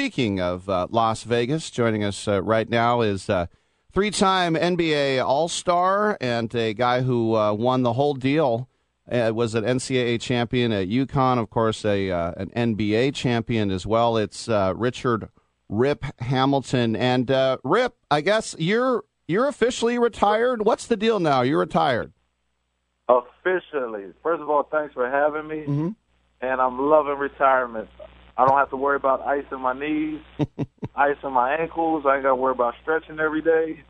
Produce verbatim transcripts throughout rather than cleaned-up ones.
speaking of uh, Las Vegas, joining us uh, right now is uh, three-time N B A All-Star and a guy who uh, won the whole deal. Uh, was an N C double A champion at UConn, of course, a uh, an N B A champion as well. It's uh, Richard Rip Hamilton. And uh, Rip, I guess you're you're officially retired. What's the deal now? You're retired. Officially. First of all, thanks for having me. Mm-hmm. And I'm loving retirement. I don't have to worry about ice in my knees, ice in my ankles. I ain't got to worry about stretching every day.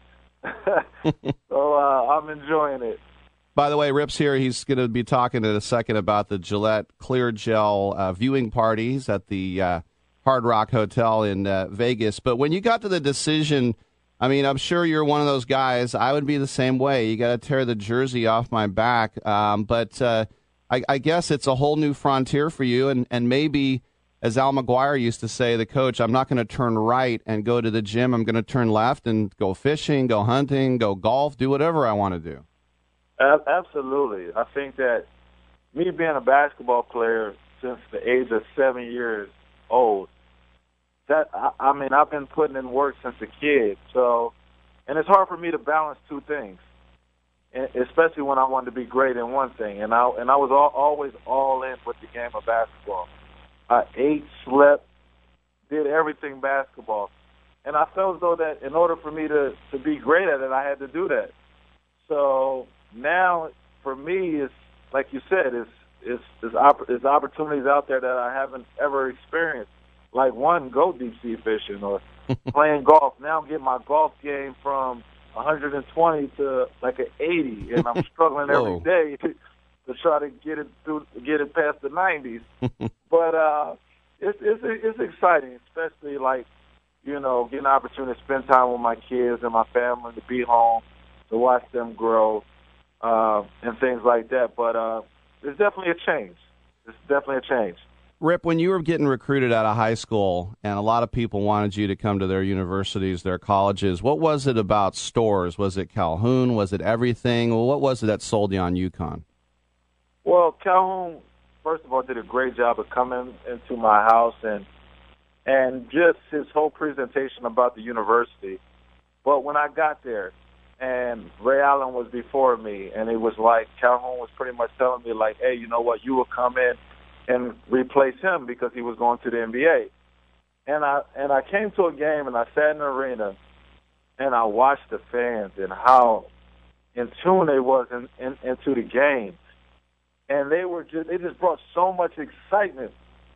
so uh, I'm enjoying it. By the way, Rip's here. He's going to be talking in a second about the Gillette Clear Gel uh, viewing parties at the uh, Hard Rock Hotel in uh, Vegas. But when you got to the decision, I mean, I'm sure you're one of those guys. I would be the same way. You got to tear the jersey off my back. Um, but uh, I, I guess it's a whole new frontier for you. And, and maybe, as Al McGuire used to say, the coach, I'm not going to turn right and go to the gym. I'm going to turn left and go fishing, go hunting, go golf, do whatever I want to do. Absolutely. I think that me being a basketball player since the age of seven years old, that I, I mean, I've been putting in work since a kid. So, and it's hard for me to balance two things, especially when I wanted to be great in one thing. And I and I was all, always all in with the game of basketball. I ate, slept, did everything basketball, and I felt as though that in order for me to to be great at it, I had to do that. So now, for me, it's like you said, it's it's there's, opp- there's opportunities out there that I haven't ever experienced. Like one, go deep sea fishing or playing golf. Now I'm getting my golf game from one hundred twenty to like an eighty, and I'm struggling every day to, to try to get it through, get it past the nineties. But uh, it's it's it's exciting, especially like you know getting an opportunity to spend time with my kids and my family, to be home, to watch them grow. Uh, and things like that, but uh, there's definitely a change. There's definitely a change. Rip, when you were getting recruited out of high school and a lot of people wanted you to come to their universities, their colleges, what was it about Storrs? Was it Calhoun? Was it everything? Well, what was it that sold you on UConn? Well, Calhoun, first of all, did a great job of coming into my house and and just his whole presentation about the university. But when I got there, and Ray Allen was before me, and it was like Calhoun was pretty much telling me, like, hey, you know what, you will come in and replace him because he was going to the N B A. And I and I came to a game, and I sat in the arena, and I watched the fans and how in tune they was in, in, into the game. And they were just they just brought so much excitement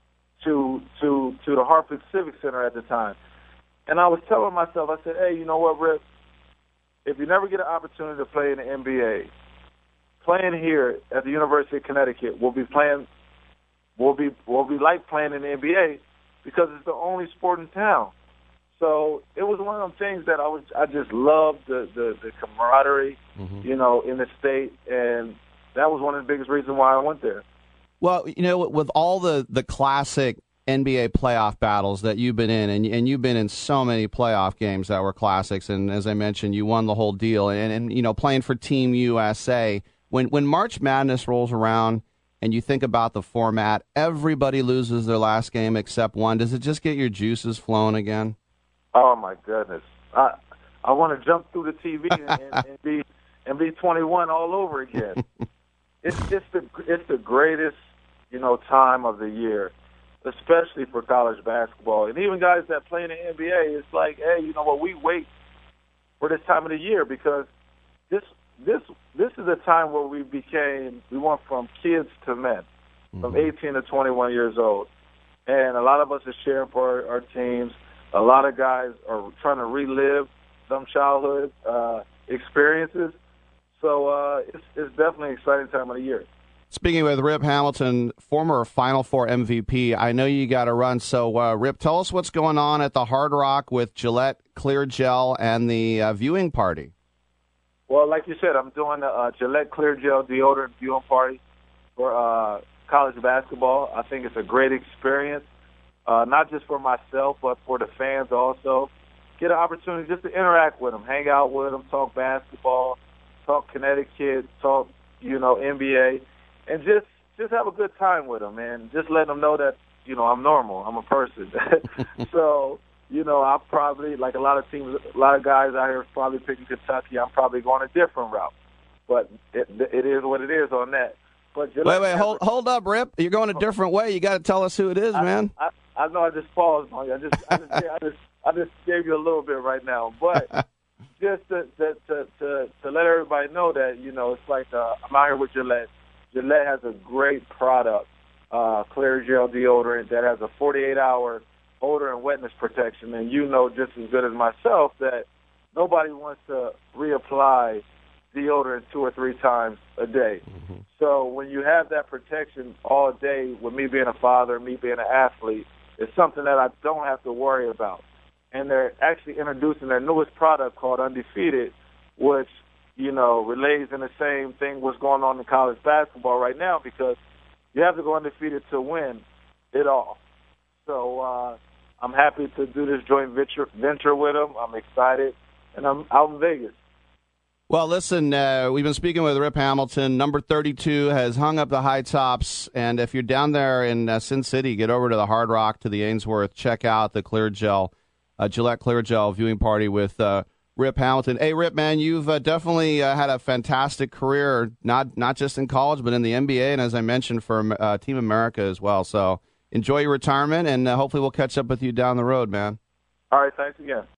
to to to the Hartford Civic Center at the time. And I was telling myself, I said, hey, you know what, Rip? If you never get an opportunity to play in the N B A, playing here at the University of Connecticut will be playing will be will be like playing in the N B A because it's the only sport in town. So it was one of them things that I was I just loved the the, the camaraderie, mm-hmm. you know, in the state, and that was one of the biggest reasons why I went there. Well, you know, with all the the classic N B A playoff battles that you've been in, and, and you've been in so many playoff games that were classics, and as I mentioned, you won the whole deal, and, and you know, playing for Team U S A, when, when March Madness rolls around and you think about the format, everybody loses their last game except one. Does it just get your juices flowing again? Oh, my goodness. I I want to jump through the T V and, and, and be and be twenty-one all over again. it's, it's, the, it's the greatest, you know, time of the year, especially for college basketball. And even guys that play in the N B A, it's like, hey, you know what, we wait for this time of the year because this this this is a time where we became, we went from kids to men, mm-hmm. from eighteen to twenty-one years old. And a lot of us are cheering for our, our teams. A lot of guys are trying to relive some childhood uh, experiences. So uh, it's, it's definitely an exciting time of the year. Speaking with Rip Hamilton, former Final Four M V P, I know you got to run. So, uh, Rip, tell us what's going on at the Hard Rock with Gillette Clear Gel and the uh, viewing party. Well, like you said, I'm doing the uh, Gillette Clear Gel deodorant viewing party for uh, college basketball. I think it's a great experience, uh, not just for myself, but for the fans also. Get an opportunity just to interact with them, hang out with them, talk basketball, talk Connecticut, talk, you know, N B A. And just, just have a good time with them, and just let them know that you know, I'm normal. I'm a person. So, you know, I'm probably, like a lot of teams, a lot of guys out here probably picking Kentucky. I'm probably going a different route. But it, it is what it is on that. But wait, wait, hold, hold up, Rip. You're going a different way. You got to tell us who it is, I, man. I, I know I just paused on you. I just, I just, I just, I just gave you a little bit right now. But just to, to, to, to, to let everybody know that, you know, it's like uh, I'm out here with Gillette. Gillette has a great product, uh, Clear Gel deodorant that has a forty-eight hour odor and wetness protection. And you know just as good as myself that nobody wants to reapply deodorant two or three times a day. Mm-hmm. So when you have that protection all day, with me being a father, me being an athlete, it's something that I don't have to worry about. And they're actually introducing their newest product called Undefeated, which, you know, relays in the same thing what's going on in college basketball right now, because you have to go undefeated to win it all. So uh, I'm happy to do this joint venture, venture with them. I'm excited, and I'm out in Vegas. Well, listen, uh, we've been speaking with Rip Hamilton. Number thirty-two has hung up the high tops, and if you're down there in uh, Sin City, get over to the Hard Rock, to the Ainsworth. Check out the Clear Gel, uh, Gillette Clear Gel viewing party with uh, Rip Hamilton. Hey, Rip, man, you've uh, definitely uh, had a fantastic career, not not just in college, but in the N B A, and as I mentioned, for uh, Team America as well. So enjoy your retirement, and uh, hopefully we'll catch up with you down the road, man. All right, thanks again.